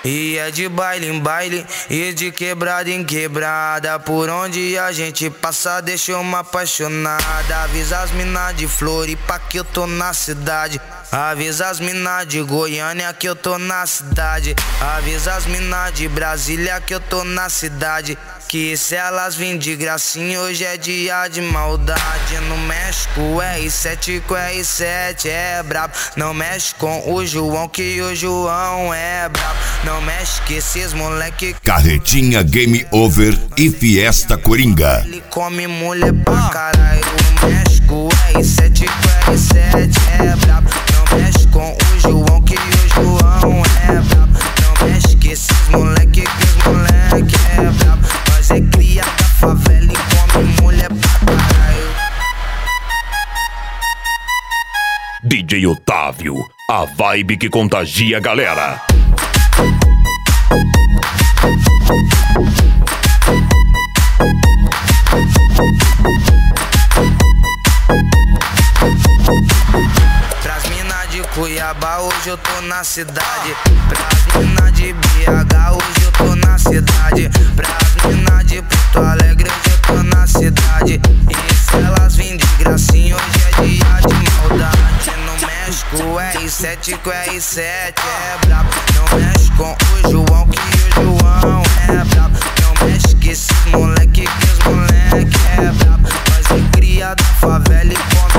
E é de baile em baile e de quebrada em quebrada. Por onde a gente passa deixa uma apaixonada. Avisa as mina de Floripa que eu tô na cidade. Avisa as mina de Goiânia que eu tô na cidade. Avisa as mina de Brasília que eu tô na cidade. Que se elas vêm de gracinha hoje é dia de maldade. No México R7 com R7 é brabo. Não mexe com o João que o João é brabo. Não mexe com esses moleque. Carretinha Game Over e Fiesta Coringa. Ele come mulher pra caralho. No México R7 com R7 é brabo. Não mexe com o João que o João é brabo. Não mexe com esses moleque que os moleque é brabo. Nós é cria da favela e come mulher pra caralho. DJ Otávio, a vibe que contagia a galera. Pras mina de Cuiabá hoje eu tô na cidade. Pras mina de BH hoje eu tô na cidade. Pras mina de Porto Alegre hoje eu tô na cidade. E se elas vêm de gracinha hoje é dia de maldade. No México R7 com R7 é brabo. Não mexe com o João que o João é brabo. Não mexe com esses moleque que os moleque é brabo. Nós é cria da favela e come